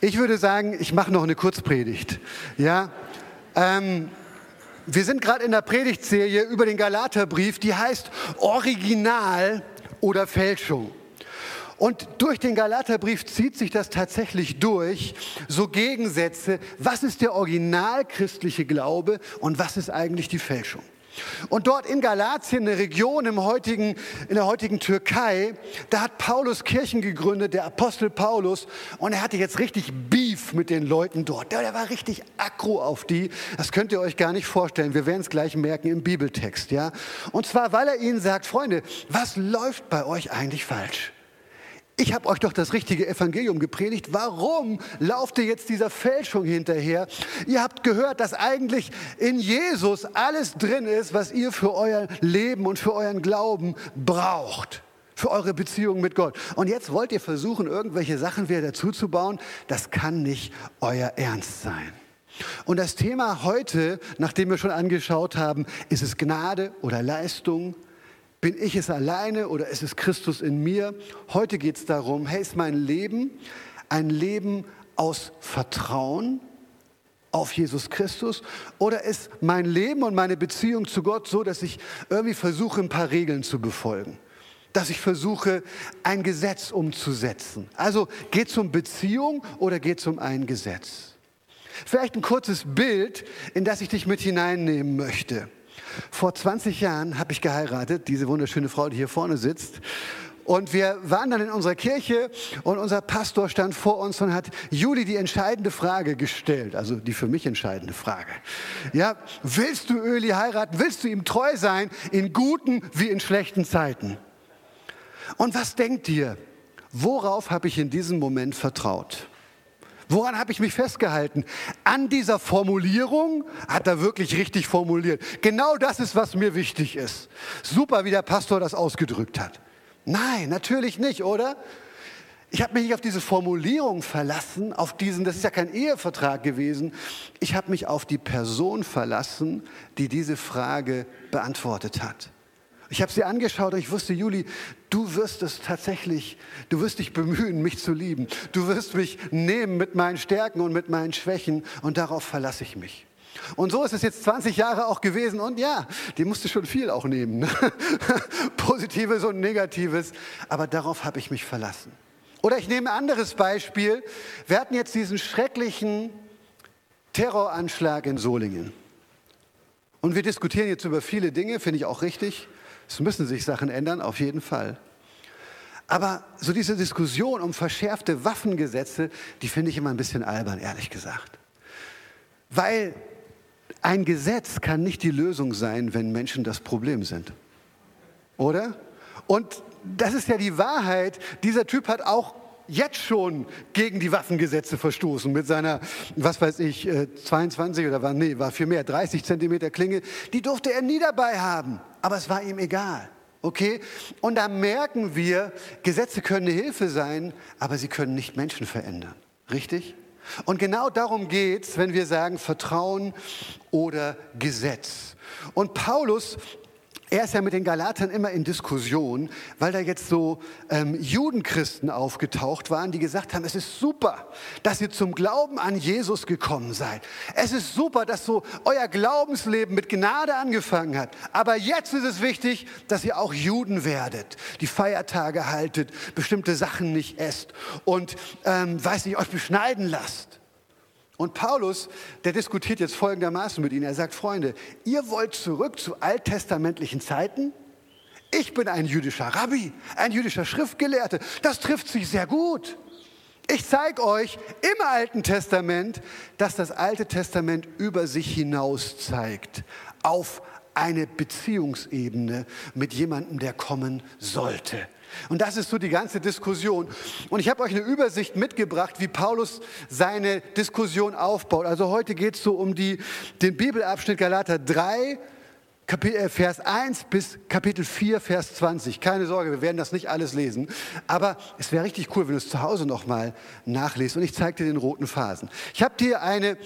Ich würde sagen, ich mache noch eine Kurzpredigt. Ja, wir sind gerade in der Predigtserie über den Galaterbrief, die heißt Original oder Fälschung. Und durch den Galaterbrief zieht sich das tatsächlich durch, so Gegensätze, was ist der originalchristliche Glaube und was ist eigentlich die Fälschung? Und dort in Galatien, eine Region in der heutigen Türkei, da hat Paulus Kirchen gegründet, der Apostel Paulus, und er hatte jetzt richtig Beef mit den Leuten dort. Der war richtig aggro auf die, das könnt ihr euch gar nicht vorstellen, wir werden es gleich merken im Bibeltext. Ja? Und zwar, weil er ihnen sagt, Freunde, was läuft bei euch eigentlich falsch? Ich habe euch doch das richtige Evangelium gepredigt. Warum lauft ihr jetzt dieser Fälschung hinterher? Ihr habt gehört, dass eigentlich in Jesus alles drin ist, was ihr für euer Leben und für euren Glauben braucht. Für eure Beziehung mit Gott. Und jetzt wollt ihr versuchen, irgendwelche Sachen wieder dazuzubauen. Das kann nicht euer Ernst sein. Und das Thema heute, nachdem wir schon angeschaut haben, ist es Gnade oder Leistung? Bin ich es alleine oder ist es Christus in mir? Heute geht es darum, hey, ist mein Leben ein Leben aus Vertrauen auf Jesus Christus? Oder ist mein Leben und meine Beziehung zu Gott so, dass ich irgendwie versuche, ein paar Regeln zu befolgen? Dass ich versuche, ein Gesetz umzusetzen? Also geht es um Beziehung oder geht es um ein Gesetz? Vielleicht ein kurzes Bild, in das ich dich mit hineinnehmen möchte. Vor 20 Jahren habe ich geheiratet, diese wunderschöne Frau, die hier vorne sitzt. Und wir waren dann in unserer Kirche und unser Pastor stand vor uns und hat Juli die entscheidende Frage gestellt, also die für mich entscheidende Frage. Ja, willst du Öli heiraten? Willst du ihm treu sein in guten wie in schlechten Zeiten? Und was denkt ihr? Worauf habe ich in diesem Moment vertraut? Woran habe ich mich festgehalten? An dieser Formulierung hat er wirklich richtig formuliert. Genau das ist, was mir wichtig ist. Super, wie der Pastor das ausgedrückt hat. Nein, natürlich nicht, oder? Ich habe mich nicht auf diese Formulierung verlassen, das ist ja kein Ehevertrag gewesen. Ich habe mich auf die Person verlassen, die diese Frage beantwortet hat. Ich habe sie angeschaut und ich wusste, Juli, du wirst dich bemühen, mich zu lieben. Du wirst mich nehmen mit meinen Stärken und mit meinen Schwächen und darauf verlasse ich mich. Und so ist es jetzt 20 Jahre auch gewesen und ja, die musste schon viel auch nehmen. Ne? Positives und Negatives, aber darauf habe ich mich verlassen. Oder ich nehme ein anderes Beispiel. Wir hatten jetzt diesen schrecklichen Terroranschlag in Solingen. Und wir diskutieren jetzt über viele Dinge, finde ich auch richtig. Es müssen sich Sachen ändern, auf jeden Fall. Aber so diese Diskussion um verschärfte Waffengesetze, die finde ich immer ein bisschen albern, ehrlich gesagt. Weil ein Gesetz kann nicht die Lösung sein, wenn Menschen das Problem sind. Oder? Und das ist ja die Wahrheit. Dieser Typ hat auch jetzt schon gegen die Waffengesetze verstoßen mit seiner, 22 oder war viel mehr, 30 Zentimeter Klinge. Die durfte er nie dabei haben, aber es war ihm egal. Okay? Und da merken wir, Gesetze können eine Hilfe sein, aber sie können nicht Menschen verändern. Richtig? Und genau darum geht es, wenn wir sagen Vertrauen oder Gesetz. Und Paulus, er ist ja mit den Galatern immer in Diskussion, weil da jetzt so Judenchristen aufgetaucht waren, die gesagt haben, es ist super, dass ihr zum Glauben an Jesus gekommen seid. Es ist super, dass so euer Glaubensleben mit Gnade angefangen hat. Aber jetzt ist es wichtig, dass ihr auch Juden werdet, die Feiertage haltet, bestimmte Sachen nicht esst und euch beschneiden lasst. Und Paulus, der diskutiert jetzt folgendermaßen mit ihnen. Er sagt, Freunde, ihr wollt zurück zu alttestamentlichen Zeiten? Ich bin ein jüdischer Rabbi, ein jüdischer Schriftgelehrter. Das trifft sich sehr gut. Ich zeige euch im Alten Testament, dass das Alte Testament über sich hinaus zeigt. Auf eine Beziehungsebene mit jemandem, der kommen sollte. Und das ist so die ganze Diskussion. Und ich habe euch eine Übersicht mitgebracht, wie Paulus seine Diskussion aufbaut. Also heute geht es so um den Bibelabschnitt Galater 3, Vers 1 bis Kapitel 4, Vers 20. Keine Sorge, wir werden das nicht alles lesen. Aber es wäre richtig cool, wenn du es zu Hause nochmal nachliest. Und ich zeige dir den roten Phasen. Ich habe dir eine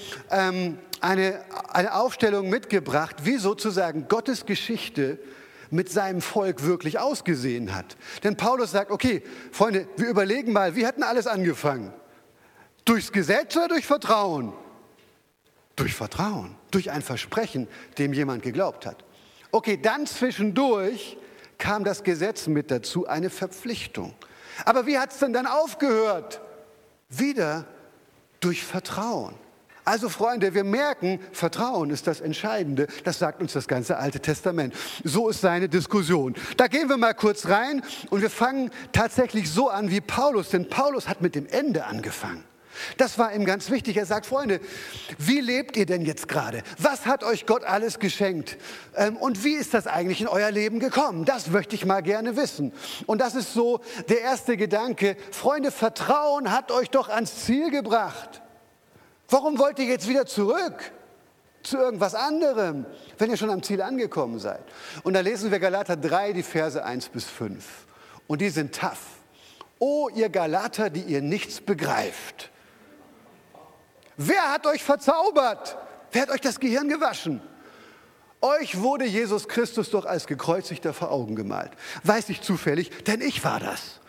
Aufstellung mitgebracht, wie sozusagen Gottes Geschichte mit seinem Volk wirklich ausgesehen hat. Denn Paulus sagt, okay, Freunde, wir überlegen mal, wie hat denn alles angefangen? Durchs Gesetz oder durch Vertrauen? Durch Vertrauen, durch ein Versprechen, dem jemand geglaubt hat. Okay, dann zwischendurch kam das Gesetz mit dazu, eine Verpflichtung. Aber wie hat es denn dann aufgehört? Wieder durch Vertrauen. Also Freunde, wir merken, Vertrauen ist das Entscheidende. Das sagt uns das ganze Alte Testament. So ist seine Diskussion. Da gehen wir mal kurz rein und wir fangen tatsächlich so an wie Paulus. Denn Paulus hat mit dem Ende angefangen. Das war ihm ganz wichtig. Er sagt, Freunde, wie lebt ihr denn jetzt gerade? Was hat euch Gott alles geschenkt? Und wie ist das eigentlich in euer Leben gekommen? Das möchte ich mal gerne wissen. Und das ist so der erste Gedanke. Freunde, Vertrauen hat euch doch ans Ziel gebracht. Warum wollt ihr jetzt wieder zurück zu irgendwas anderem, wenn ihr schon am Ziel angekommen seid? Und da lesen wir Galater 3, die Verse 1 bis 5. Und die sind tough. O ihr Galater, die ihr nichts begreift. Wer hat euch verzaubert? Wer hat euch das Gehirn gewaschen? Euch wurde Jesus Christus doch als Gekreuzigter vor Augen gemalt. Weiß ich zufällig, denn ich war das.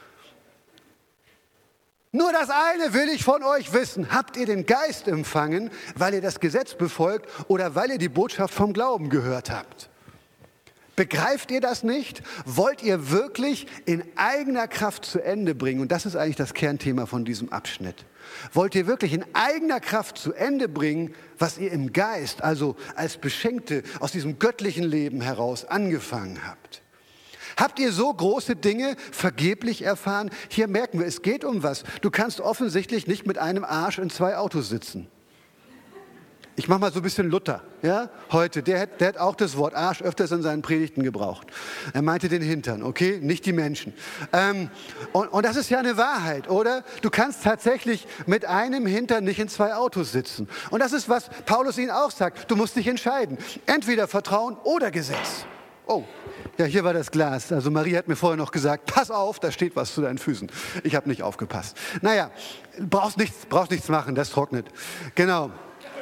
Nur das eine will ich von euch wissen. Habt ihr den Geist empfangen, weil ihr das Gesetz befolgt oder weil ihr die Botschaft vom Glauben gehört habt? Begreift ihr das nicht? Wollt ihr wirklich in eigener Kraft zu Ende bringen? Und das ist eigentlich das Kernthema von diesem Abschnitt. Wollt ihr wirklich in eigener Kraft zu Ende bringen, was ihr im Geist, also als Beschenkte aus diesem göttlichen Leben heraus angefangen habt? Habt ihr so große Dinge vergeblich erfahren? Hier merken wir, es geht um was. Du kannst offensichtlich nicht mit einem Arsch in 2 Autos sitzen. Ich mache mal so ein bisschen Luther, ja, heute. Der hat auch das Wort Arsch öfters in seinen Predigten gebraucht. Er meinte den Hintern, okay, nicht die Menschen. Und das ist ja eine Wahrheit, oder? Du kannst tatsächlich mit einem Hintern nicht in 2 Autos sitzen. Und das ist, was Paulus ihnen auch sagt. Du musst dich entscheiden. Entweder Vertrauen oder Gesetz. Oh, ja, hier war das Glas. Also Marie hat mir vorher noch gesagt, pass auf, da steht was zu deinen Füßen. Ich habe nicht aufgepasst. Naja, brauchst nichts machen, das trocknet. Genau.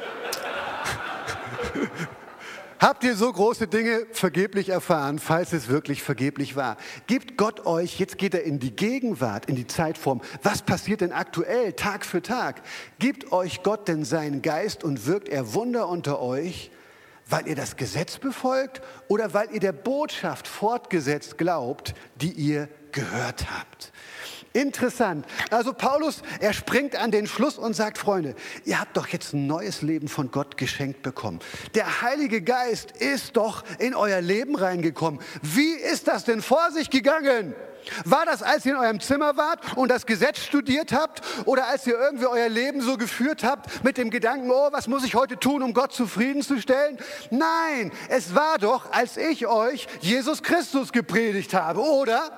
Habt ihr so große Dinge vergeblich erfahren, falls es wirklich vergeblich war? Gibt Gott euch, jetzt geht er in die Gegenwart, in die Zeitform, was passiert denn aktuell, Tag für Tag? Gibt euch Gott denn seinen Geist und wirkt er Wunder unter euch, weil ihr das Gesetz befolgt oder weil ihr der Botschaft fortgesetzt glaubt, die ihr gehört habt? Interessant. Also Paulus, er springt an den Schluss und sagt, Freunde, ihr habt doch jetzt ein neues Leben von Gott geschenkt bekommen. Der Heilige Geist ist doch in euer Leben reingekommen. Wie ist das denn vor sich gegangen? War das, als ihr in eurem Zimmer wart und das Gesetz studiert habt oder als ihr irgendwie euer Leben so geführt habt mit dem Gedanken, oh, was muss ich heute tun, um Gott zufriedenzustellen? Nein, es war doch, als ich euch Jesus Christus gepredigt habe, oder?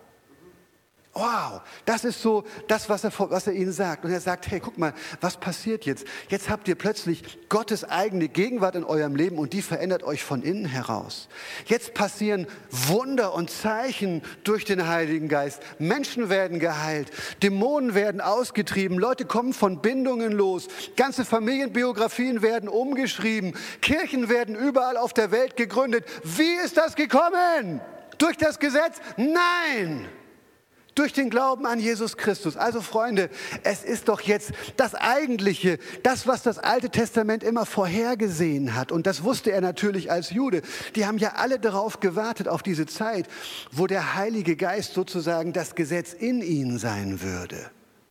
Wow, das ist so das, was er ihnen sagt. Und er sagt, hey, guck mal, was passiert jetzt? Jetzt habt ihr plötzlich Gottes eigene Gegenwart in eurem Leben und die verändert euch von innen heraus. Jetzt passieren Wunder und Zeichen durch den Heiligen Geist. Menschen werden geheilt, Dämonen werden ausgetrieben, Leute kommen von Bindungen los, ganze Familienbiografien werden umgeschrieben, Kirchen werden überall auf der Welt gegründet. Wie ist das gekommen? Durch das Gesetz? Nein! Durch den Glauben an Jesus Christus. Also Freunde, es ist doch jetzt das Eigentliche, das, was das Alte Testament immer vorhergesehen hat. Und das wusste er natürlich als Jude. Die haben ja alle darauf gewartet, auf diese Zeit, wo der Heilige Geist sozusagen das Gesetz in ihnen sein würde.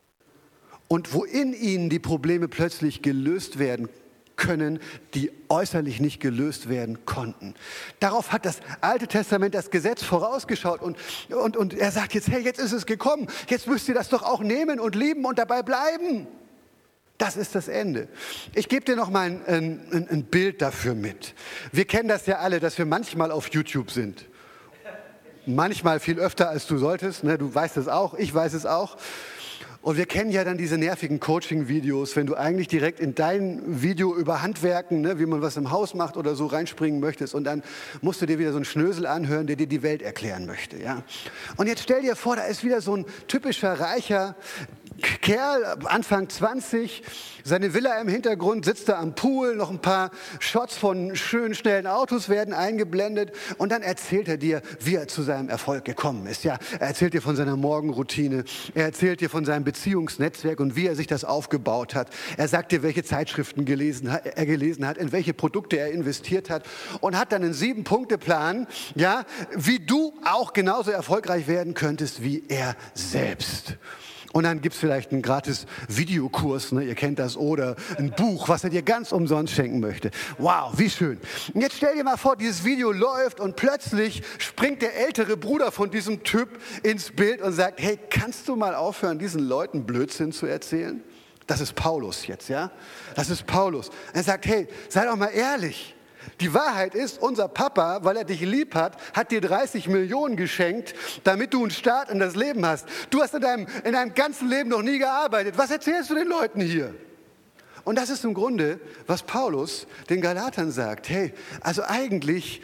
Und wo in ihnen die Probleme plötzlich gelöst werden können, die äußerlich nicht gelöst werden konnten. Darauf hat das Alte Testament das Gesetz vorausgeschaut und er sagt jetzt, hey, jetzt ist es gekommen, jetzt müsst ihr das doch auch nehmen und lieben und dabei bleiben. Das ist das Ende. Ich gebe dir noch mal ein Bild dafür mit. Wir kennen das ja alle, dass wir manchmal auf YouTube sind. Manchmal viel öfter, als du solltest. Ne? Du weißt es auch, ich weiß es auch. Und wir kennen ja dann diese nervigen Coaching-Videos, wenn du eigentlich direkt in dein Video über Handwerken, ne, wie man was im Haus macht oder so, reinspringen möchtest. Und dann musst du dir wieder so einen Schnösel anhören, der dir die Welt erklären möchte. Ja? Und jetzt stell dir vor, da ist wieder so ein typischer Reicher, Kerl, Anfang 20, seine Villa im Hintergrund, sitzt da am Pool, noch ein paar Shots von schönen, schnellen Autos werden eingeblendet und dann erzählt er dir, wie er zu seinem Erfolg gekommen ist. Ja, er erzählt dir von seiner Morgenroutine, er erzählt dir von seinem Beziehungsnetzwerk und wie er sich das aufgebaut hat. Er sagt dir, welche Zeitschriften er gelesen hat, in welche Produkte er investiert hat und hat dann einen 7-Punkte-Plan, ja, wie du auch genauso erfolgreich werden könntest wie er selbst. Und dann gibt es vielleicht einen gratis Videokurs, ne, ihr kennt das, oder ein Buch, was er dir ganz umsonst schenken möchte. Wow, wie schön. Und jetzt stell dir mal vor, dieses Video läuft und plötzlich springt der ältere Bruder von diesem Typ ins Bild und sagt, hey, kannst du mal aufhören, diesen Leuten Blödsinn zu erzählen? Das ist Paulus jetzt, ja? Das ist Paulus. Er sagt, hey, sei doch mal ehrlich. Die Wahrheit ist, unser Papa, weil er dich lieb hat, hat dir 30 Millionen geschenkt, damit du einen Start in das Leben hast. Du hast in deinem ganzen Leben noch nie gearbeitet. Was erzählst du den Leuten hier? Und das ist im Grunde, was Paulus den Galatern sagt. Hey, also eigentlich,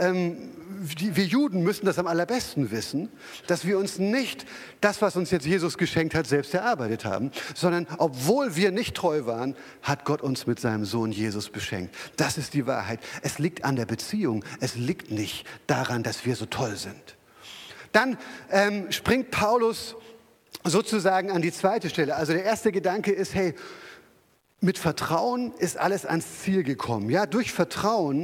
wir Juden müssen das am allerbesten wissen, dass wir uns nicht das, was uns jetzt Jesus geschenkt hat, selbst erarbeitet haben, sondern obwohl wir nicht treu waren, hat Gott uns mit seinem Sohn Jesus beschenkt. Das ist die Wahrheit. Es liegt an der Beziehung. Es liegt nicht daran, dass wir so toll sind. Dann springt Paulus sozusagen an die zweite Stelle. Also der erste Gedanke ist, hey, mit Vertrauen ist alles ans Ziel gekommen. Ja, durch Vertrauen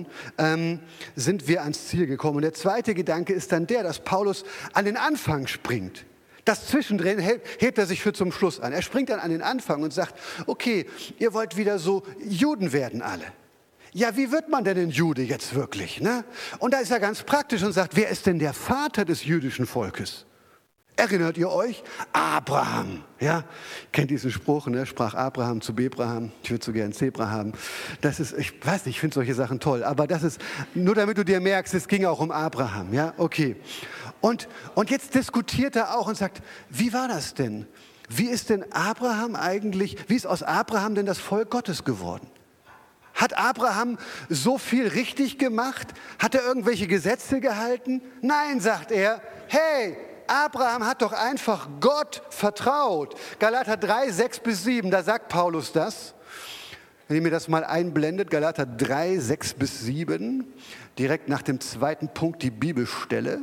sind wir ans Ziel gekommen. Und der zweite Gedanke ist dann der, dass Paulus an den Anfang springt. Das Zwischendrin hebt er sich für zum Schluss an. Er springt dann an den Anfang und sagt, okay, ihr wollt wieder so Juden werden alle. Ja, wie wird man denn ein Jude jetzt wirklich? Ne? Und da ist er ganz praktisch und sagt, wer ist denn der Vater des jüdischen Volkes? Erinnert ihr euch? Abraham. Ja? Kennt diesen Spruch, ne? Sprach Abraham zu Bebraham. Ich würde so gern Zebra haben. Das ist, ich weiß nicht, ich finde solche Sachen toll. Aber das ist, nur damit du dir merkst, es ging auch um Abraham. Ja, okay. Und jetzt diskutiert er auch und sagt, wie war das denn? Wie ist denn Abraham eigentlich, wie ist aus Abraham denn das Volk Gottes geworden? Hat Abraham so viel richtig gemacht? Hat er irgendwelche Gesetze gehalten? Nein, sagt er. Hey, Abraham hat doch einfach Gott vertraut. Galater 3, 6-7, da sagt Paulus das. Wenn ihr mir das mal einblendet, Galater 3, 6-7, direkt nach dem zweiten Punkt die Bibelstelle.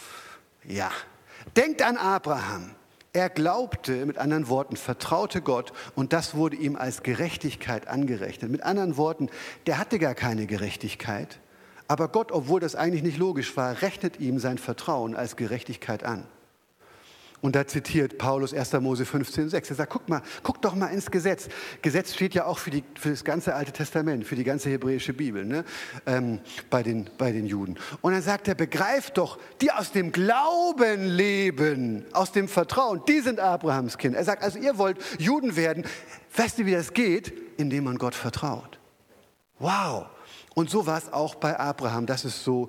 Ja, denkt an Abraham. Er glaubte, mit anderen Worten, vertraute Gott und das wurde ihm als Gerechtigkeit angerechnet. Mit anderen Worten, der hatte gar keine Gerechtigkeit, aber Gott, obwohl das eigentlich nicht logisch war, rechnet ihm sein Vertrauen als Gerechtigkeit an. Und da zitiert Paulus 1. Mose 15,6. Er sagt, guck doch mal ins Gesetz. Gesetz steht ja auch für das ganze Alte Testament, für die ganze hebräische Bibel, ne? Bei den Juden. Und dann sagt er, begreift doch, die aus dem Glauben leben, aus dem Vertrauen, die sind Abrahams Kinder. Er sagt, also ihr wollt Juden werden. Weißt du, wie das geht? Indem man Gott vertraut. Wow. Und so war es auch bei Abraham. Das ist so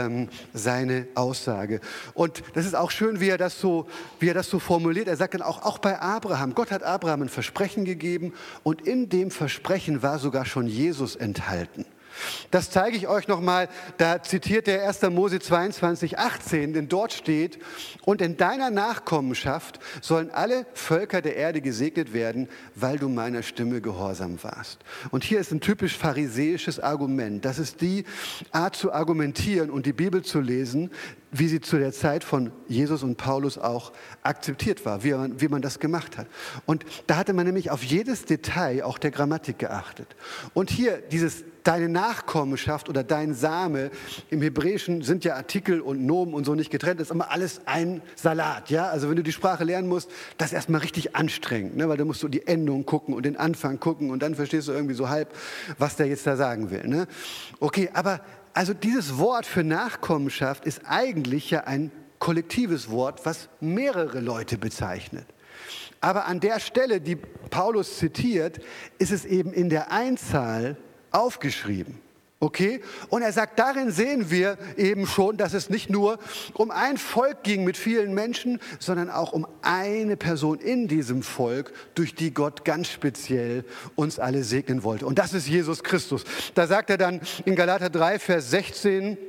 seine Aussage. Und das ist auch schön, wie er das so formuliert. Er sagt dann auch bei Abraham. Gott hat Abraham ein Versprechen gegeben und in dem Versprechen war sogar schon Jesus enthalten. Das zeige ich euch nochmal, da zitiert der 1. Mose 22,18, denn dort steht, und in deiner Nachkommenschaft sollen alle Völker der Erde gesegnet werden, weil du meiner Stimme gehorsam warst. Und hier ist ein typisch pharisäisches Argument. Das ist die Art zu argumentieren und die Bibel zu lesen, wie sie zu der Zeit von Jesus und Paulus auch akzeptiert war, wie man das gemacht hat. Und da hatte man nämlich auf jedes Detail auch der Grammatik geachtet. Und hier dieses deine Nachkommenschaft oder dein Same, im Hebräischen sind ja Artikel und Nomen und so nicht getrennt, das ist immer alles ein Salat. Ja? Also wenn du die Sprache lernen musst, das ist erstmal richtig anstrengend, ne? Weil da musst du die Endung gucken und den Anfang gucken und dann verstehst du irgendwie so halb, was der jetzt da sagen will. Ne? Okay, aber also dieses Wort für Nachkommenschaft ist eigentlich ja ein kollektives Wort, was mehrere Leute bezeichnet. Aber an der Stelle, die Paulus zitiert, ist es eben in der Einzahl aufgeschrieben. Okay? Und er sagt, darin sehen wir eben schon, dass es nicht nur um ein Volk ging mit vielen Menschen, sondern auch um eine Person in diesem Volk, durch die Gott ganz speziell uns alle segnen wollte. Und das ist Jesus Christus. Da sagt er dann in Galater 3, Vers 16,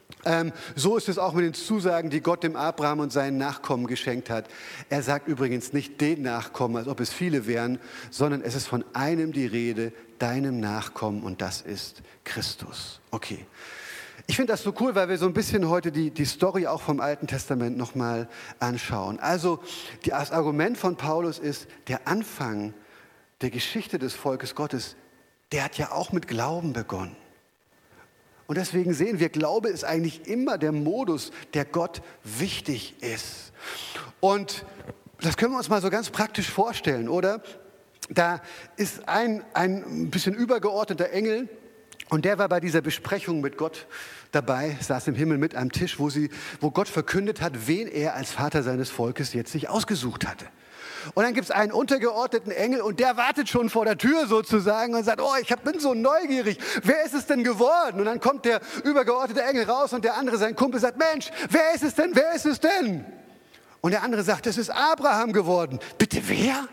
So ist es auch mit den Zusagen, die Gott dem Abraham und seinen Nachkommen geschenkt hat. Er sagt übrigens nicht den Nachkommen, als ob es viele wären, sondern es ist von einem die Rede, deinem Nachkommen, und das ist Christus. Okay. Ich finde das so cool, weil wir so ein bisschen heute die Story auch vom Alten Testament nochmal anschauen. Also das Argument von Paulus ist, der Anfang der Geschichte des Volkes Gottes, der hat ja auch mit Glauben begonnen. Und deswegen sehen wir, Glaube ist eigentlich immer der Modus, der Gott wichtig ist. Und das können wir uns mal so ganz praktisch vorstellen, oder? Da ist ein bisschen übergeordneter Engel, und der war bei dieser Besprechung mit Gott dabei, saß im Himmel mit am Tisch, wo Gott verkündet hat, wen er als Vater seines Volkes jetzt sich ausgesucht hatte. Und dann gibt es einen untergeordneten Engel und der wartet schon vor der Tür sozusagen und sagt, ich bin so neugierig, wer ist es denn geworden? Und dann kommt der übergeordnete Engel raus und der andere, sein Kumpel, sagt, Mensch, wer ist es denn? Und der andere sagt, es ist Abraham geworden. Bitte wer?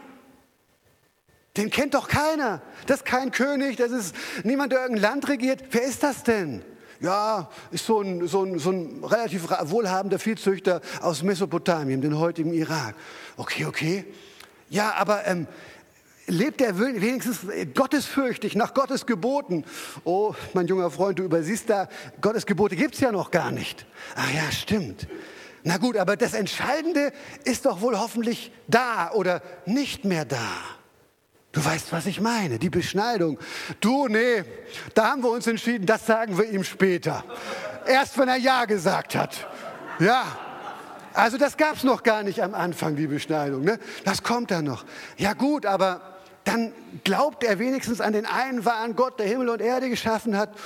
Den kennt doch keiner. Das ist kein König, das ist niemand, der irgendein Land regiert. Wer ist das denn? Ja, ist so ein relativ wohlhabender Viehzüchter aus Mesopotamien, dem heutigen Irak. Okay. Ja, aber lebt er wenigstens gottesfürchtig, nach Gottes Geboten? Oh, mein junger Freund, du übersiehst da, Gottes Gebote gibt es ja noch gar nicht. Ach ja, stimmt. Na gut, aber das Entscheidende ist doch wohl hoffentlich da oder nicht mehr da. Du weißt, was ich meine, die Beschneidung. Nee, da haben wir uns entschieden, das sagen wir ihm später. Erst wenn er Ja gesagt hat. Ja, also das gab es noch gar nicht am Anfang, die Beschneidung. Ne? Das kommt dann noch. Ja gut, aber dann glaubt er wenigstens an den einen wahren Gott, der Himmel und Erde geschaffen hat.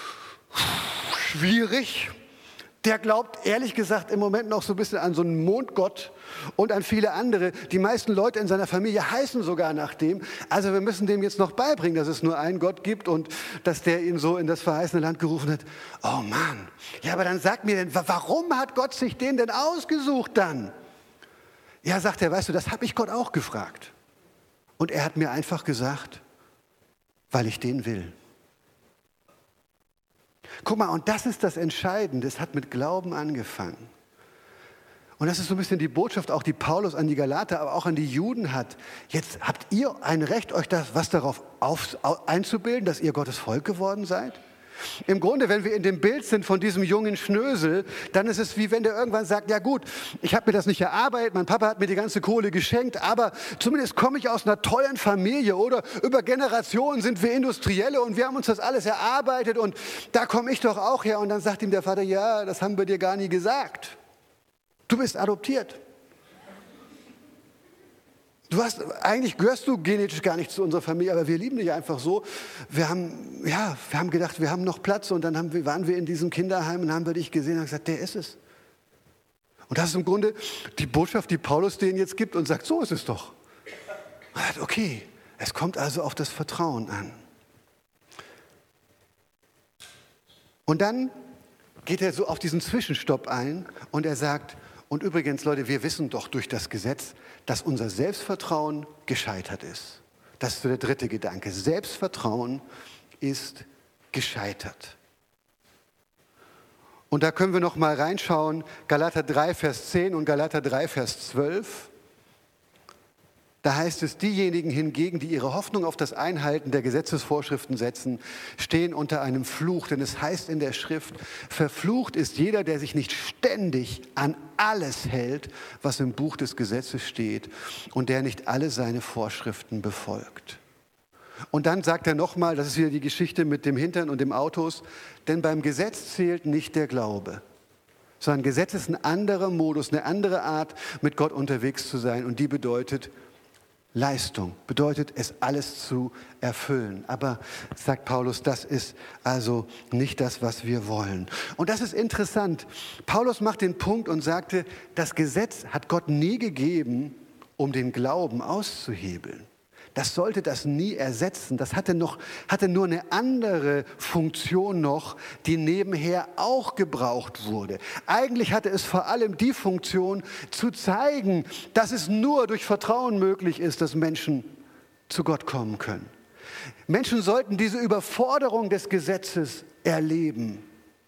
Schwierig. Der glaubt, ehrlich gesagt, im Moment noch so ein bisschen an so einen Mondgott und an viele andere. Die meisten Leute in seiner Familie heißen sogar nach dem. Also wir müssen dem jetzt noch beibringen, dass es nur einen Gott gibt und dass der ihn so in das verheißene Land gerufen hat. Oh Mann, ja, aber dann sag mir denn, warum hat Gott sich den denn ausgesucht dann? Ja, sagt er, weißt du, das habe ich Gott auch gefragt. Und er hat mir einfach gesagt, weil ich den will. Guck mal, und das ist das Entscheidende, es hat mit Glauben angefangen. Und das ist so ein bisschen die Botschaft, auch die Paulus an die Galater, aber auch an die Juden hat. Jetzt habt ihr ein Recht, euch was darauf einzubilden, dass ihr Gottes Volk geworden seid? Im Grunde, wenn wir in dem Bild sind von diesem jungen Schnösel, dann ist es wie wenn der irgendwann sagt, ja gut, ich habe mir das nicht erarbeitet, mein Papa hat mir die ganze Kohle geschenkt, aber zumindest komme ich aus einer tollen Familie oder über Generationen sind wir Industrielle und wir haben uns das alles erarbeitet und da komme ich doch auch her. Und dann sagt ihm der Vater, ja, das haben wir dir gar nie gesagt. Du bist adoptiert. Eigentlich gehörst du genetisch gar nicht zu unserer Familie, aber wir lieben dich einfach so. Wir haben gedacht, wir haben noch Platz und dann waren wir in diesem Kinderheim und haben wir dich gesehen und haben gesagt, der ist es. Und das ist im Grunde die Botschaft, die Paulus denen jetzt gibt und sagt, so ist es doch. Okay, es kommt also auf das Vertrauen an. Und dann geht er so auf diesen Zwischenstopp ein und er sagt, und übrigens, Leute, wir wissen doch durch das Gesetz, dass unser Selbstvertrauen gescheitert ist. Das ist so der dritte Gedanke. Selbstvertrauen ist gescheitert. Und da können wir noch mal reinschauen, Galater 3, Vers 10 und Galater 3, Vers 12. Da heißt es, diejenigen hingegen, die ihre Hoffnung auf das Einhalten der Gesetzesvorschriften setzen, stehen unter einem Fluch. Denn es heißt in der Schrift, verflucht ist jeder, der sich nicht ständig an alles hält, was im Buch des Gesetzes steht und der nicht alle seine Vorschriften befolgt. Und dann sagt er nochmal, das ist wieder die Geschichte mit dem Hintern und dem Autos, denn beim Gesetz zählt nicht der Glaube, sondern Gesetz ist ein anderer Modus, eine andere Art, mit Gott unterwegs zu sein und die bedeutet Leistung, bedeutet es alles zu erfüllen. Aber, sagt Paulus, das ist also nicht das, was wir wollen. Und das ist interessant. Paulus macht den Punkt und sagte, das Gesetz hat Gott nie gegeben, um den Glauben auszuhebeln. Das sollte das nie ersetzen. Das hatte nur eine andere Funktion noch, die nebenher auch gebraucht wurde. Eigentlich hatte es vor allem die Funktion, zu zeigen, dass es nur durch Vertrauen möglich ist, dass Menschen zu Gott kommen können. Menschen sollten diese Überforderung des Gesetzes erleben.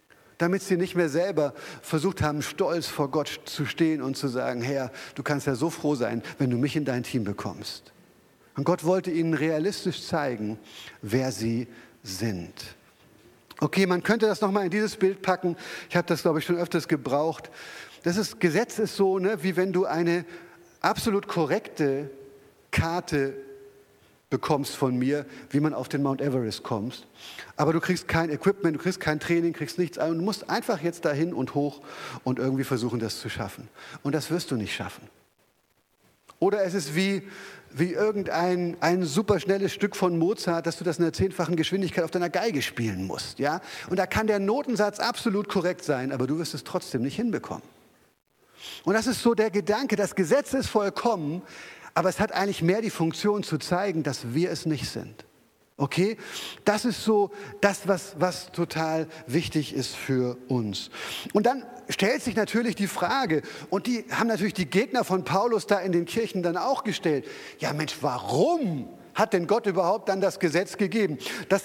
damit sie nicht mehr selber versucht haben, stolz vor Gott zu stehen und zu sagen, Herr, du kannst ja so froh sein, wenn du mich in dein Team bekommst. Und Gott wollte ihnen realistisch zeigen, wer sie sind. Okay, man könnte das nochmal in dieses Bild packen. Ich habe das, glaube ich, schon öfters gebraucht. Gesetz ist so, wie wenn du eine absolut korrekte Karte bekommst von mir, wie man auf den Mount Everest kommt. Aber du kriegst kein Equipment, du kriegst kein Training, kriegst nichts. Und du musst einfach jetzt dahin und hoch und irgendwie versuchen, das zu schaffen. Und das wirst du nicht schaffen. Oder es ist wie irgendein super schnelles Stück von Mozart, dass du das in der 10-fachen Geschwindigkeit auf deiner Geige spielen musst. Ja? Und da kann der Notensatz absolut korrekt sein, aber du wirst es trotzdem nicht hinbekommen. Und das ist so der Gedanke, das Gesetz ist vollkommen, aber es hat eigentlich mehr die Funktion zu zeigen, dass wir es nicht sind. Okay? Das ist so das, was total wichtig ist für uns. Und dann stellt sich natürlich die Frage, und die haben natürlich die Gegner von Paulus da in den Kirchen dann auch gestellt, ja Mensch, warum hat denn Gott überhaupt dann das Gesetz gegeben? Das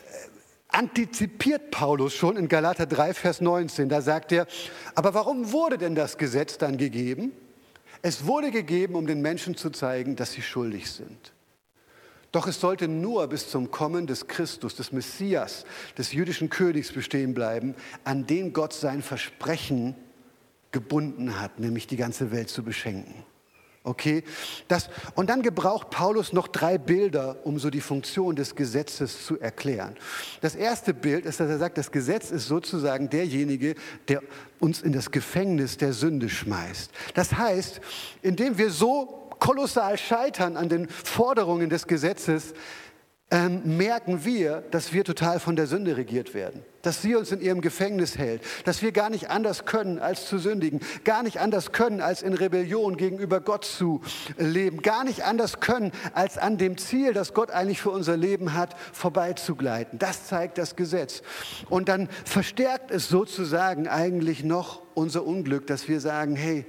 antizipiert Paulus schon in Galater 3, Vers 19. Da sagt er, aber warum wurde denn das Gesetz dann gegeben? Es wurde gegeben, um den Menschen zu zeigen, dass sie schuldig sind. Doch es sollte nur bis zum Kommen des Christus, des Messias, des jüdischen Königs bestehen bleiben, an den Gott sein Versprechen gebunden hat, nämlich die ganze Welt zu beschenken. Okay? Und dann gebraucht Paulus noch 3 Bilder, um so die Funktion des Gesetzes zu erklären. Das erste Bild ist, dass er sagt, das Gesetz ist sozusagen derjenige, der uns in das Gefängnis der Sünde schmeißt. Das heißt, indem wir so kolossal scheitern an den Forderungen des Gesetzes, merken wir, dass wir total von der Sünde regiert werden. Dass sie uns in ihrem Gefängnis hält. Dass wir gar nicht anders können, als zu sündigen. Gar nicht anders können, als in Rebellion gegenüber Gott zu leben. Gar nicht anders können, als an dem Ziel, das Gott eigentlich für unser Leben hat, vorbeizugleiten. Das zeigt das Gesetz. Und dann verstärkt es sozusagen eigentlich noch unser Unglück, dass wir sagen, hey,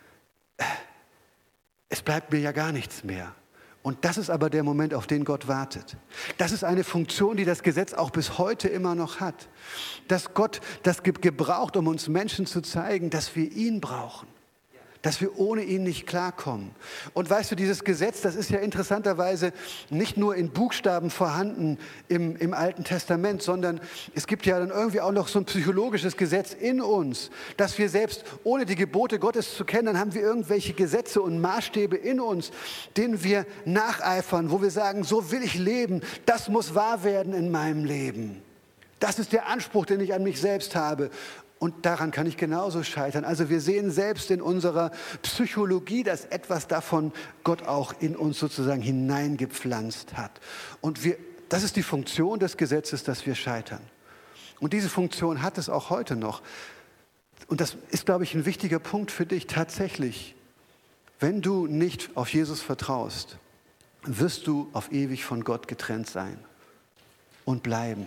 es bleibt mir ja gar nichts mehr. Und das ist aber der Moment, auf den Gott wartet. Das ist eine Funktion, die das Gesetz auch bis heute immer noch hat. Dass Gott das gebraucht, um uns Menschen zu zeigen, dass wir ihn brauchen. Dass wir ohne ihn nicht klarkommen. Und weißt du, dieses Gesetz, das ist ja interessanterweise nicht nur in Buchstaben vorhanden im Alten Testament, sondern es gibt ja dann irgendwie auch noch so ein psychologisches Gesetz in uns, dass wir selbst, ohne die Gebote Gottes zu kennen, dann haben wir irgendwelche Gesetze und Maßstäbe in uns, denen wir nacheifern, wo wir sagen, so will ich leben, das muss wahr werden in meinem Leben. Das ist der Anspruch, den ich an mich selbst habe. Und daran kann ich genauso scheitern. Also wir sehen selbst in unserer Psychologie, dass etwas davon Gott auch in uns sozusagen hineingepflanzt hat. Und das ist die Funktion des Gesetzes, dass wir scheitern. Und diese Funktion hat es auch heute noch. Und das ist, glaube ich, ein wichtiger Punkt für dich tatsächlich. Wenn du nicht auf Jesus vertraust, wirst du auf ewig von Gott getrennt sein und bleiben.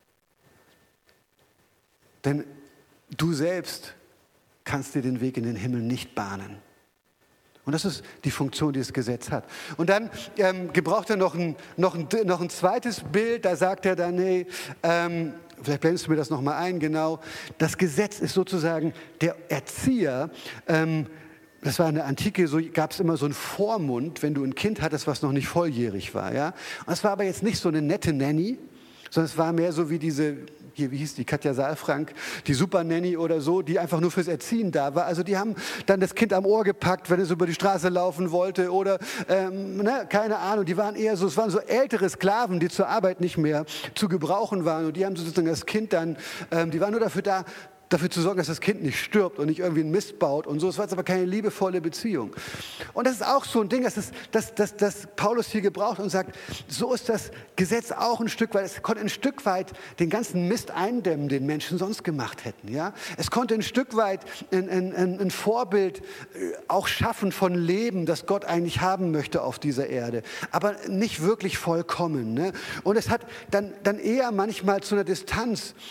Denn du selbst kannst dir den Weg in den Himmel nicht bahnen. Und das ist die Funktion, die das Gesetz hat. Und dann gebraucht er noch ein zweites Bild. Da sagt er dann, hey, vielleicht blendest du mir das nochmal ein, genau. Das Gesetz ist sozusagen der Erzieher. Das war in der Antike, so gab es immer so einen Vormund, wenn du ein Kind hattest, was noch nicht volljährig war. Ja? Und das war aber jetzt nicht so eine nette Nanny, sondern es war mehr so wie diese, hier, wie hieß die, Katja Saalfrank, die Super-Nanny oder so, die einfach nur fürs Erziehen da war. Also die haben dann das Kind am Ohr gepackt, wenn es über die Straße laufen wollte oder, keine Ahnung, die waren eher so, es waren so ältere Sklaven, die zur Arbeit nicht mehr zu gebrauchen waren und die haben sozusagen das Kind dann, die waren nur dafür zu sorgen, dass das Kind nicht stirbt und nicht irgendwie einen Mist baut und so. Es war jetzt aber keine liebevolle Beziehung. Und das ist auch so ein Ding, das Paulus hier gebraucht und sagt, so ist das Gesetz auch ein Stück weit, es konnte ein Stück weit den ganzen Mist eindämmen, den Menschen sonst gemacht hätten. Ja? Es konnte ein Stück weit ein Vorbild auch schaffen von Leben, das Gott eigentlich haben möchte auf dieser Erde, aber nicht wirklich vollkommen. Ne? Und es hat dann eher manchmal zu einer Distanz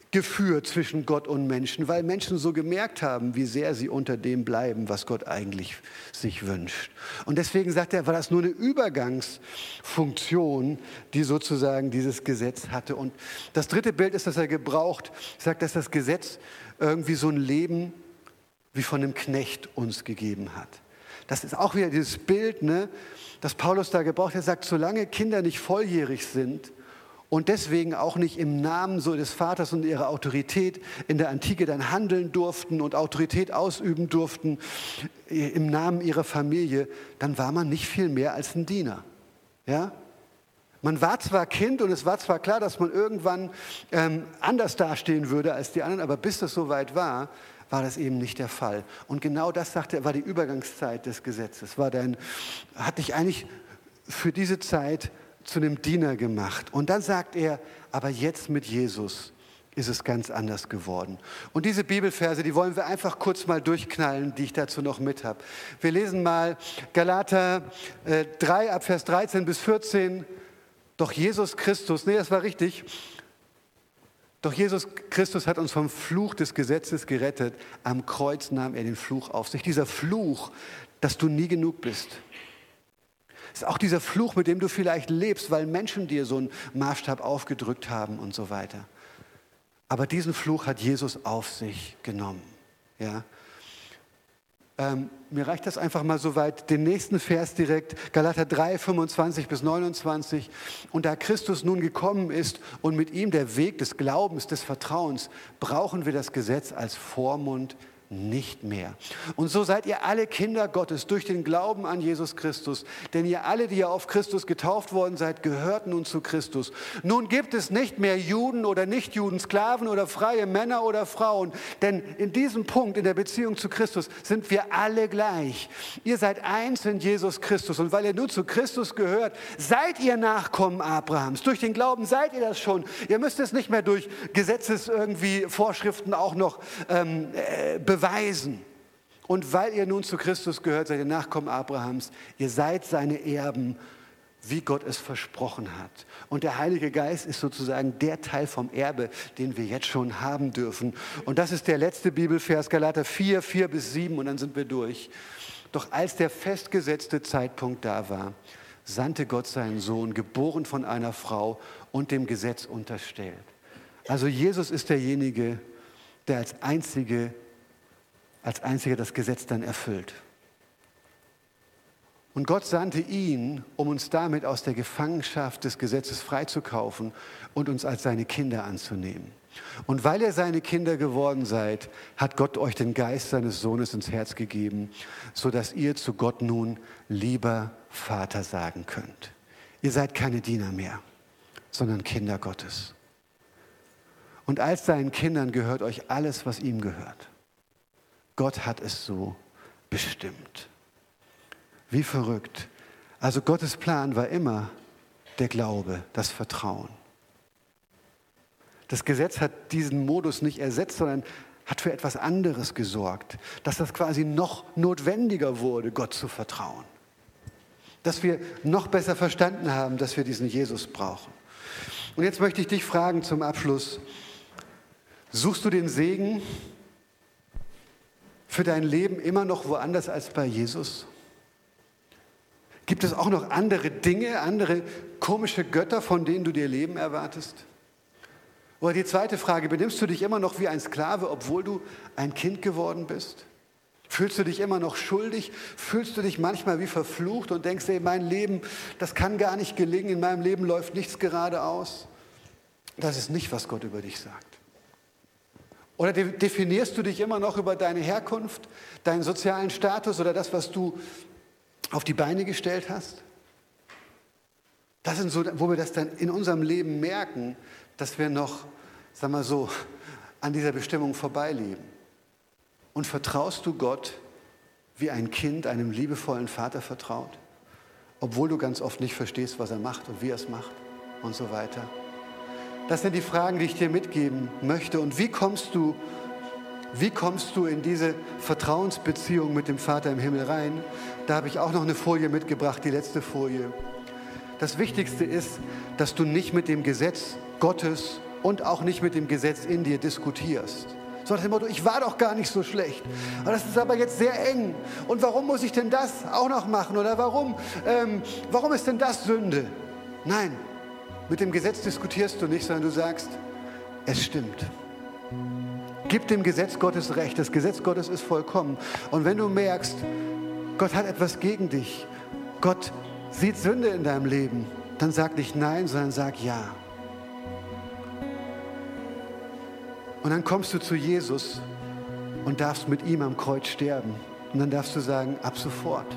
geführt zwischen Gott und Menschen, weil Menschen so gemerkt haben, wie sehr sie unter dem bleiben, was Gott eigentlich sich wünscht. Und deswegen sagt er, war das nur eine Übergangsfunktion, die sozusagen dieses Gesetz hatte. Und das dritte Bild ist, dass er gebraucht, sagt, dass das Gesetz irgendwie so ein Leben wie von einem Knecht uns gegeben hat. Das ist auch wieder dieses Bild, ne, das Paulus da gebraucht hat. Er sagt, solange Kinder nicht volljährig sind, und deswegen auch nicht im Namen so des Vaters und ihrer Autorität in der Antike dann handeln durften und Autorität ausüben durften im Namen ihrer Familie, dann war man nicht viel mehr als ein Diener. Ja? Man war zwar Kind und es war zwar klar, dass man irgendwann anders dastehen würde als die anderen, aber bis das soweit war, war das eben nicht der Fall. Und genau das, sagte er, war die Übergangszeit des Gesetzes. Hat dich eigentlich für diese Zeit zu einem Diener gemacht. Und dann sagt er, aber jetzt mit Jesus ist es ganz anders geworden. Und diese Bibelverse, die wollen wir einfach kurz mal durchknallen, die ich dazu noch mit habe. Wir lesen mal Galater 3 ab Vers 13 bis 14. Doch Jesus Christus hat uns vom Fluch des Gesetzes gerettet. Am Kreuz nahm er den Fluch auf sich. Dieser Fluch, dass du nie genug bist. Das ist auch dieser Fluch, mit dem du vielleicht lebst, weil Menschen dir so einen Maßstab aufgedrückt haben und so weiter. Aber diesen Fluch hat Jesus auf sich genommen. Ja? Mir reicht das einfach mal so weit. Den nächsten Vers direkt, Galater 3, 25 bis 29. Und da Christus nun gekommen ist und mit ihm der Weg des Glaubens, des Vertrauens, brauchen wir das Gesetz als Vormund nicht mehr. Und so seid ihr alle Kinder Gottes durch den Glauben an Jesus Christus. Denn ihr alle, die ihr auf Christus getauft worden seid, gehört nun zu Christus. Nun gibt es nicht mehr Juden oder Nichtjuden, Sklaven oder freie Männer oder Frauen. Denn in diesem Punkt, in der Beziehung zu Christus, sind wir alle gleich. Ihr seid eins in Jesus Christus. Und weil ihr nun zu Christus gehört, seid ihr Nachkommen Abrahams. Durch den Glauben seid ihr das schon. Ihr müsst es nicht mehr durch Vorschriften auch noch beweisen. Und weil ihr nun zu Christus gehört, seid ihr Nachkommen Abrahams. Ihr seid seine Erben, wie Gott es versprochen hat. Und der Heilige Geist ist sozusagen der Teil vom Erbe, den wir jetzt schon haben dürfen. Und das ist der letzte Bibelvers, Galater 4, 4 bis 7, und dann sind wir durch. Doch als der festgesetzte Zeitpunkt da war, sandte Gott seinen Sohn, geboren von einer Frau und dem Gesetz unterstellt. Also Jesus ist derjenige, der als einziger das Gesetz dann erfüllt. Und Gott sandte ihn, um uns damit aus der Gefangenschaft des Gesetzes freizukaufen und uns als seine Kinder anzunehmen. Und weil ihr seine Kinder geworden seid, hat Gott euch den Geist seines Sohnes ins Herz gegeben, sodass ihr zu Gott nun lieber Vater sagen könnt. Ihr seid keine Diener mehr, sondern Kinder Gottes. Und als seinen Kindern gehört euch alles, was ihm gehört. Gott hat es so bestimmt. Wie verrückt. Also Gottes Plan war immer der Glaube, das Vertrauen. Das Gesetz hat diesen Modus nicht ersetzt, sondern hat für etwas anderes gesorgt. Dass das quasi noch notwendiger wurde, Gott zu vertrauen. Dass wir noch besser verstanden haben, dass wir diesen Jesus brauchen. Und jetzt möchte ich dich fragen zum Abschluss, suchst du den Segen für dein Leben immer noch woanders als bei Jesus? Gibt es auch noch andere Dinge, andere komische Götter, von denen du dir Leben erwartest? Oder die zweite Frage, benimmst du dich immer noch wie ein Sklave, obwohl du ein Kind geworden bist? Fühlst du dich immer noch schuldig? Fühlst du dich manchmal wie verflucht und denkst, ey, mein Leben, das kann gar nicht gelingen, in meinem Leben läuft nichts geradeaus? Das ist nicht, was Gott über dich sagt. Oder definierst du dich immer noch über deine Herkunft, deinen sozialen Status oder das, was du auf die Beine gestellt hast? Das sind so, wo wir das dann in unserem Leben merken, dass wir noch, sagen wir so, an dieser Bestimmung vorbeileben. Und vertraust du Gott, wie ein Kind einem liebevollen Vater vertraut, obwohl du ganz oft nicht verstehst, was er macht und wie er es macht und so weiter? Das sind die Fragen, die ich dir mitgeben möchte. Und wie kommst du in diese Vertrauensbeziehung mit dem Vater im Himmel rein? Da habe ich auch noch eine Folie mitgebracht, die letzte Folie. Das Wichtigste ist, dass du nicht mit dem Gesetz Gottes und auch nicht mit dem Gesetz in dir diskutierst. So nach dem Motto, ich war doch gar nicht so schlecht. Aber das ist aber jetzt sehr eng. Und warum muss ich denn das auch noch machen? Oder warum ist denn das Sünde? Nein, mit dem Gesetz diskutierst du nicht, sondern du sagst, es stimmt. Gib dem Gesetz Gottes Recht. Das Gesetz Gottes ist vollkommen. Und wenn du merkst, Gott hat etwas gegen dich, Gott sieht Sünde in deinem Leben, dann sag nicht nein, sondern sag ja. Und dann kommst du zu Jesus und darfst mit ihm am Kreuz sterben. Und dann darfst du sagen, ab sofort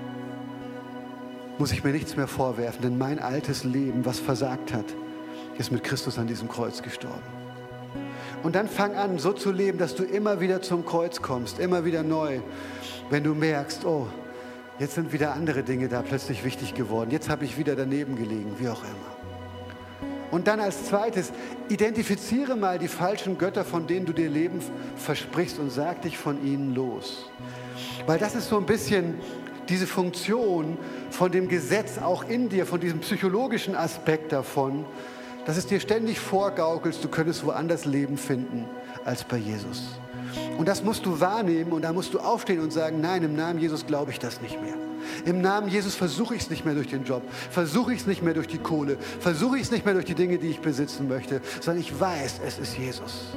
muss ich mir nichts mehr vorwerfen, denn mein altes Leben, was versagt hat, ist mit Christus an diesem Kreuz gestorben. Und dann fang an, so zu leben, dass du immer wieder zum Kreuz kommst, immer wieder neu. Wenn du merkst, oh, jetzt sind wieder andere Dinge da plötzlich wichtig geworden. Jetzt habe ich wieder daneben gelegen, wie auch immer. Und dann als zweites, identifiziere mal die falschen Götter, von denen du dir Leben versprichst und sag dich von ihnen los. Weil das ist so ein bisschen diese Funktion von dem Gesetz auch in dir, von diesem psychologischen Aspekt davon, dass es dir ständig vorgaukelst, du könntest woanders Leben finden als bei Jesus. Und das musst du wahrnehmen und da musst du aufstehen und sagen, nein, im Namen Jesus glaube ich das nicht mehr. Im Namen Jesus versuche ich es nicht mehr durch den Job, versuche ich es nicht mehr durch die Kohle, versuche ich es nicht mehr durch die Dinge, die ich besitzen möchte, sondern ich weiß, es ist Jesus.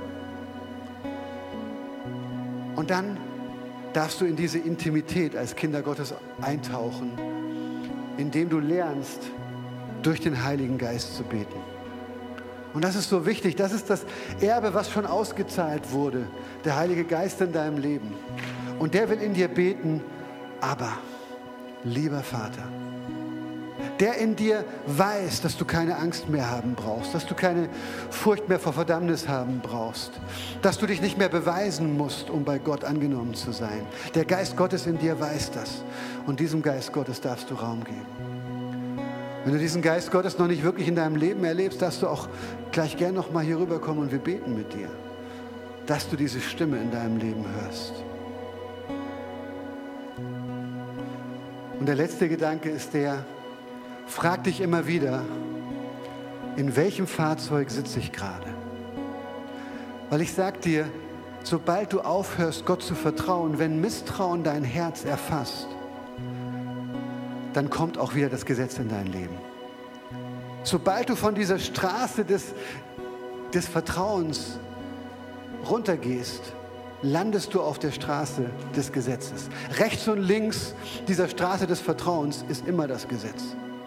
Und dann darfst du in diese Intimität als Kinder Gottes eintauchen, indem du lernst, durch den Heiligen Geist zu beten. Und das ist so wichtig, das ist das Erbe, was schon ausgezahlt wurde, der Heilige Geist in deinem Leben. Und der will in dir beten, aber, lieber Vater, der in dir weiß, dass du keine Angst mehr haben brauchst, dass du keine Furcht mehr vor Verdammnis haben brauchst, dass du dich nicht mehr beweisen musst, um bei Gott angenommen zu sein. Der Geist Gottes in dir weiß das und diesem Geist Gottes darfst du Raum geben. Wenn du diesen Geist Gottes noch nicht wirklich in deinem Leben erlebst, darfst du auch gleich gern noch mal hier rüberkommen und wir beten mit dir, dass du diese Stimme in deinem Leben hörst. Und der letzte Gedanke ist der, frag dich immer wieder, in welchem Fahrzeug sitze ich gerade? Weil ich sag dir, sobald du aufhörst, Gott zu vertrauen, wenn Misstrauen dein Herz erfasst, dann kommt auch wieder das Gesetz in dein Leben. Sobald du von dieser Straße des Vertrauens runtergehst, landest du auf der Straße des Gesetzes. Rechts und links dieser Straße des Vertrauens ist immer das Gesetz.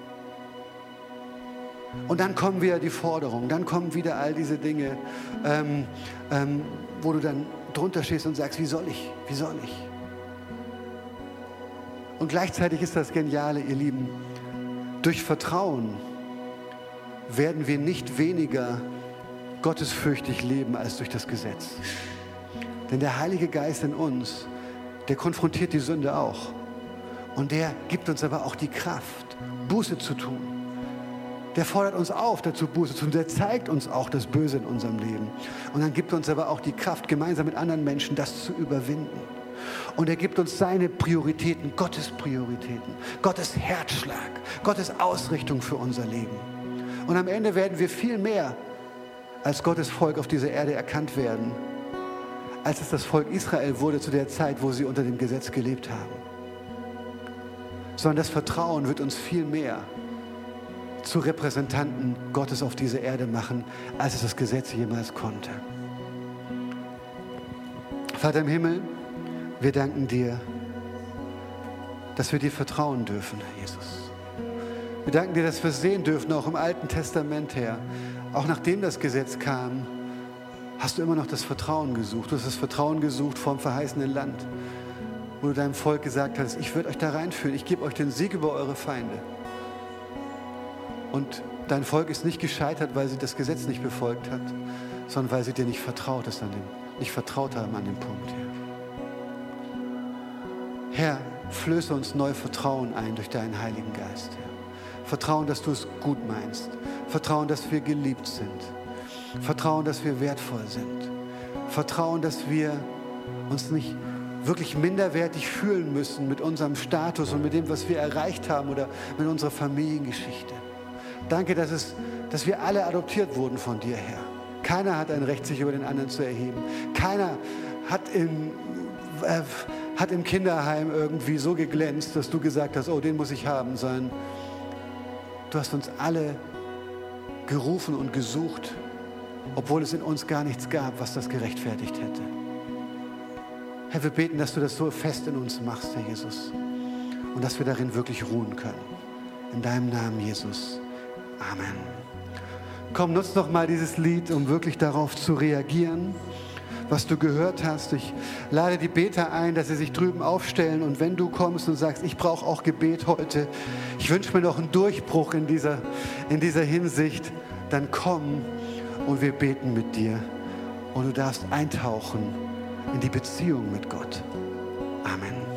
Und dann kommen wieder die Forderungen, dann kommen wieder all diese Dinge, wo du dann drunter stehst und sagst, wie soll ich? Wie soll ich? Und gleichzeitig ist das Geniale, ihr Lieben, durch Vertrauen werden wir nicht weniger gottesfürchtig leben als durch das Gesetz. Denn der Heilige Geist in uns, der konfrontiert die Sünde auch. Und der gibt uns aber auch die Kraft, Buße zu tun. Der fordert uns auf, dazu Buße zu tun. Der zeigt uns auch das Böse in unserem Leben. Und dann gibt er uns aber auch die Kraft, gemeinsam mit anderen Menschen das zu überwinden. Und er gibt uns seine Prioritäten, Gottes Herzschlag, Gottes Ausrichtung für unser Leben. Und am Ende werden wir viel mehr als Gottes Volk auf dieser Erde erkannt werden, als es das Volk Israel wurde zu der Zeit, wo sie unter dem Gesetz gelebt haben. Sondern das Vertrauen wird uns viel mehr zu Repräsentanten Gottes auf dieser Erde machen, als es das Gesetz jemals konnte. Vater im Himmel, wir danken dir, dass wir dir vertrauen dürfen, Herr Jesus. Wir danken dir, dass wir sehen dürfen, auch im Alten Testament, Herr, auch nachdem das Gesetz kam, hast du immer noch das Vertrauen gesucht. Du hast das Vertrauen gesucht vom verheißenen Land, wo du deinem Volk gesagt hast, ich würde euch da reinführen, ich gebe euch den Sieg über eure Feinde. Und dein Volk ist nicht gescheitert, weil sie das Gesetz nicht befolgt hat, sondern weil sie dir nicht vertraut haben an dem Punkt, Herr. Herr, flöße uns neu Vertrauen ein durch deinen Heiligen Geist, Herr. Vertrauen, dass du es gut meinst. Vertrauen, dass wir geliebt sind. Vertrauen, dass wir wertvoll sind. Vertrauen, dass wir uns nicht wirklich minderwertig fühlen müssen mit unserem Status und mit dem, was wir erreicht haben oder mit unserer Familiengeschichte. Danke, dass wir alle adoptiert wurden von dir, Herr. Keiner hat ein Recht, sich über den anderen zu erheben. Keiner hat im Kinderheim irgendwie so geglänzt, dass du gesagt hast, oh, den muss ich haben, sondern du hast uns alle gerufen und gesucht, obwohl es in uns gar nichts gab, was das gerechtfertigt hätte. Herr, wir beten, dass du das so fest in uns machst, Herr Jesus, und dass wir darin wirklich ruhen können. In deinem Namen, Jesus. Amen. Komm, nutz noch mal dieses Lied, um wirklich darauf zu reagieren, was du gehört hast. Ich lade die Beter ein, dass sie sich drüben aufstellen. Und wenn du kommst und sagst, ich brauche auch Gebet heute, ich wünsche mir noch einen Durchbruch in dieser Hinsicht, dann komm und wir beten mit dir. Und du darfst eintauchen in die Beziehung mit Gott. Amen.